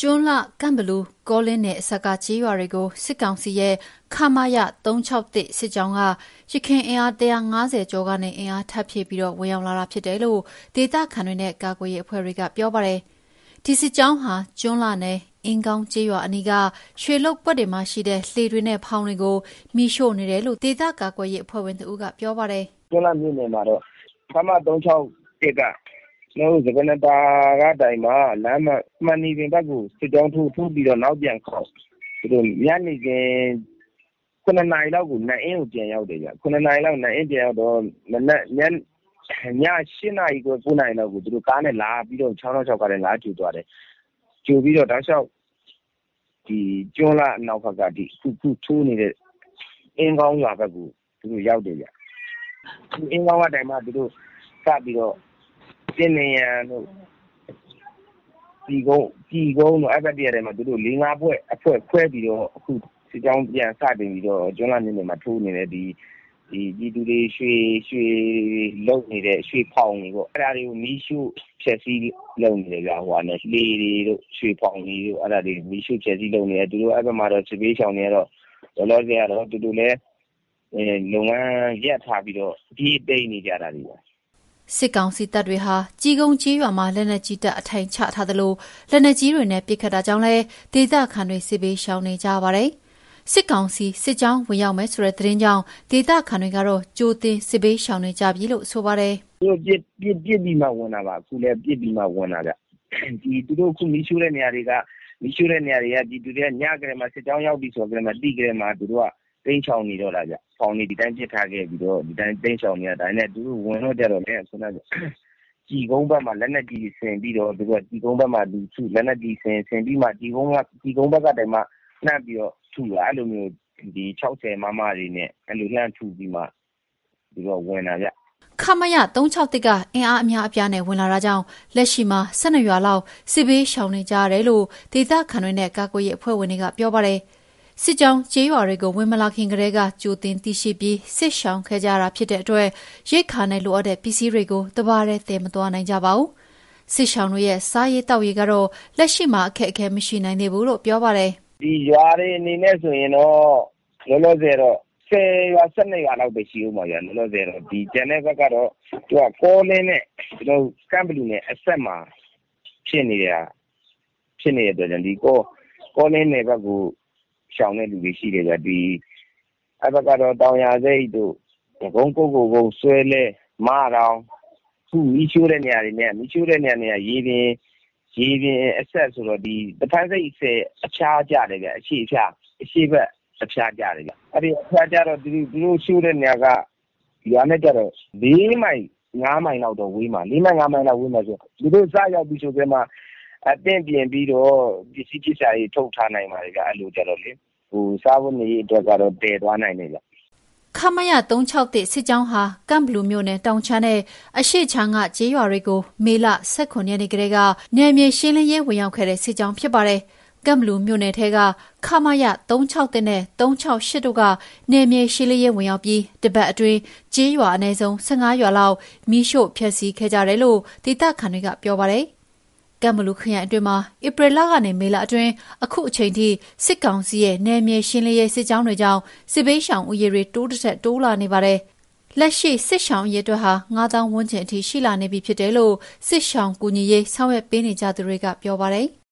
ကျွန်းလှကန့်ဘလူကောလင်းနယ်အစပ်ကကြေးရွာတွေကိုစစ်ကောင်စီရဲ့ခမရ361စစ်ကြောင်းကရခိုင်အင်အား150ကျော်ကနေအင်အားထပ်ဖြည့်ပြီးဝင်ရောက်လာတာဖြစ်တယ်လို့ဒေသခံတွေနဲ့ကာကွယ်ရေးအဖွဲ့တွေကပြောပါတယ်။ဒီစစ်ကြောင်းဟာကျွန်းလှနယ်အင်းကောင်းကြေးရွာအနီးကရွှေလုတ်ပွက်တွေမှာရှိတဲ့လှေတွေနဲ့ဖောင်းတွေကိုမိရှို့နေတယ်လို့ဒေသကာကွယ်ရေးအဖွဲ့ဝင်တို့ကပြောပါတယ်။ကျွန်းလှမြို့နယ်မှာတော့ခမ361ကကျွန်တော်တို့စပနတာကတိုင်မှာလမ်းမှန်နေပင်ဘက်ကိုစစ်ကြောင်းထိုးပြီးတော့နောက်ပြန်ခေါက်သူတို့ညနေခင်း9နာရီလောက်ကိုနတ်အင်းကိုပြန်ရောက်တယ်ဗျ9နာရီလောက်နတ်အင်းပြန်ရောက်တော့ည8နာရီကို9နာရီလောက်ကိုသူတို့ကားနဲ့လာပြီးတော့606ကားနဲ့လာကြိုသွားတယ်ကြိုပြီးတော့တောက်လျှောက်ဒီကျွန်းလှအနောက်ဘက်ကဒီခုထိုးနေတဲ့အင်းကောင်းရွာဘက်ကိုသူတို့ရောက်တယ်ဗျအင်းကောင်းကတိုင်မှာသူတို့စပြီးတော့တင်းနေရန်တို့ဒီကုန်းတို့အဲ့ဘက်တည်းရတယ်မှာသူတို့၄-၅အဖွဲ့ခွဲပြီးတော့အခုစစ်ကြောင်းပြန်စတင်ပြီးတော့ကျွန်းလှမြို့နယ်မှာထိုးနေတဲ့ဒီပြည်သူတွေရွှေလုံနေတဲ့ရွှေဖောင်တွေပေါ့အဲ့ဒါတွေကိုမီးရှို့ဖြက်စီးလုံနေတယ်ကြာဟိုကနေလေတွေတို့ရွှေဖောင်တွေတို့အဲ့ဒါတွေမီးရှို့ဖြက်စီးလုံနေတယ်သူတို့အဲ့ဘက်မှာတော့စစ်ပေးချောင်နေတော့လောလောဆယ်ကတော့သူတို့လည်းလုပ်ငန်းရပ်ထားပြီးတော့ဒီတိတ်နေကြတာတွေစစ်ကောင်စီတပ်တွေဟာကြီးကုန်းကြီးရွာမှာလက်နက်ကြီးတပ်အထိုင်ချထားသလိုလက်နက်ကြီးတွေနဲ့ပစ်ခတ်တာကြောင့်လည်းဒေသခံတွေစစ်ပေးရှောင်နေကြပါတယ်။စစ်ကောင်စီစစ်ကြောင်းဝင်ရောက်မယ်ဆိုတဲ့သတင်းကြောင့်ဒေသခံတွေကတော့ကြိုတင်စစ်ပေးရှောင်နေကြပြီလို့ဆိုပါတယ်။သူတို့ပြစ်ပြီးမှဝင်တာပါအခုလည်းပြစ်ပြီးမှဝင်တာဗျ။ဒီသူတို့ခုမီးရှို့တဲ့နေရာတွေကဒီသူတွေကညကလေးမှာစစ်ကြောင်းရောက်ပြီဆိုကြတယ်မှာတိကလေးမှာသူတို့ကတိန်းချောင်နေတော့တာဗျ။ဖောင်နေဒီတိုင်းပြစ်ထားခဲ့ပြီးတော့ဒီတိုင်းတိန်းချောင်နေတာဒါနဲ့သူတို့ဝင်တော့ကြတော့လည်းခုနကကြီးကုန်းဘက်မှာလက်နက်ကြီးဆင်ပြီးတော့သူကကြီးကုန်းဘက်မှာလူစုလက်နက်ကြီးဆင်ပြီးမှကြီးကုန်းဘက်ကတိုင်မှနှံ့ပြီးတော့ထူလာအဲ့လိုမျိုးဒီ60မမတွေနဲ့အဲ့လိုလှမ်းထူပြီးမှဒီတော့ဝင်လာဗျခမရ361ကအင်အားအများအပြားနဲ့ဝင်လာတာကြောင့်လက်ရှိမှာ12ရွာလောက်စစ်ဘေးရှောင်နေကြရတယ်လို့ဒေသခံတွေနဲ့ကာကွယ်ရေးအဖွဲ့ဝင်တွေကပြောပါတယ်စစ်ကြောင်းကြေးရွာတွေကိုဝင်မလာခင်ကတည်းကကြိုတင်သိရှိပြီးစစ်ရှောင်ခဲ့ကြတာဖြစ်တဲ့အတွက်ရိတ်ခါနဲ့လိုအပ်တဲ့ပစ္စည်းတွေကိုတဘာရဲတည်မသွားနိုင်ကြပါဘူးစစ်ရှောင်တွေရဲ့စားရေးတောက်ရေးကတော့လက်ရှိမှာအခက်အခဲမရှိနိုင်သေးဘူးလို့ပြောပါတယ်ဒီရွာတွေအနေနဲ့ဆိုရင်တော့လောလောဆယ်တော့10ရွာ12ရွာလောက်ပဲရှိဦးမှာဗျာလောလောဆယ်တော့ဒီကျန်တဲ့ဘက်ကတော့သူကကောလင်းနဲ့ကျွန်တော်ကမ်ဘလူနဲ့အဆက်မှာဖြစ်နေတဲ့အတွက်ကြောင့်ဒီကောလင်းနယ်ဘက်ကိုရှောင်တဲ့လူတွေရှိတယ်ဗျဒီအဘကတော့တောင်ရစိတ်တို့ဂုံကိုဆွဲလဲမတောင်ခုမီးရှို့တဲ့နေရာတွေနဲ့ရေပြင်အဆက်ဆိုတော့ဒီတဖက်စိတ်အချားကြတယ်ဗျအရှိဘက်အချားကြတယ်ဗျအဲ့ဒီအချားကြတော့သူတို့ရှို့တဲ့နေရာကရွာနဲ့ကြတော့4မိုင်5မိုင်လောက်တော့ဝေးမှာ4မိုင်5မိုင်လောက်ဝေးမှာဆိုသူတို့စရောက်ပြီးဆိုကြမှာအသင့်ပြင်ပြီးတော့ပစ္စည်းပစ္စယတွေထုတ်ထားနိုင်ပါတယ်ဗျအဲ့လိုကြတော့လေစားဖို့နေအတွက်ကတော့တည်သွားနိုင်တယ်ဗျခမရ361စစ်ကြောင်းဟာကမ်ဘလူမြို့နယ်တောင်ချမ်းနဲ့အရှိချမ်းကကြေးရွာတွေကိုမေလ18ရက်နေ့ကတည်းကနယ်မြေရှင်းလင်းရေးဝင်ရောက်ခဲ့တဲ့စစ်ကြောင်းဖြစ်ပါတယ်ကမ်ဘလူမြို့နယ်ထဲကခမရ361နဲ့368တို့ကနယ်မြေရှင်းလင်းရေးဝင်ရောက်ပြီးတပတ်အတွင်းကြေးရွာအနည်းဆုံး15ရွာလောက်မိရှို့ဖျက်ဆီးခဲ့ကြတယ်လို့ဒေသခံတွေကပြောပါတယ်ကမ်ဘလူခရိုင်အတွင်းမှာဧပြီလကနေမေလအတွင်းအခုအချိန်ထိစစ်ကောင်စီရဲ့နယ်မြေရှင်းလင်းရေးစစ်ကြောင်းတွေကြောင့်စစ်ဘေးရှောင်ဦးရေတွေတိုးလာနေပါတယ်။လက်ရှိစစ်ရှောင်ရေးအတွက်ဟာ9000ဝန်းကျင်အထိရှိလာနေပြီဖြစ်တယ်လို့စစ်ရှောင်ကူညီရေးဆောင်ရွက်ပေးနေကြသူတွေကပြောပါတယ်။